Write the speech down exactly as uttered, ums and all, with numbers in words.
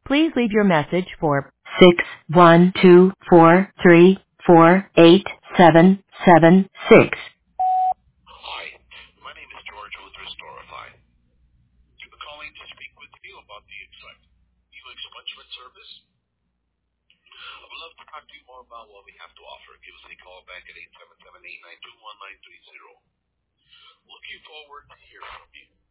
Please leave your message for six one two four three four eight seven seven six. Hi, my name is George with Restorify. I'm calling to speak with you about the Excite new expungement service. I would love to talk to you more about what we have to offer. Give us a call back at eight seven seven, eight nine two, one nine three zero. Looking forward to hearing from you.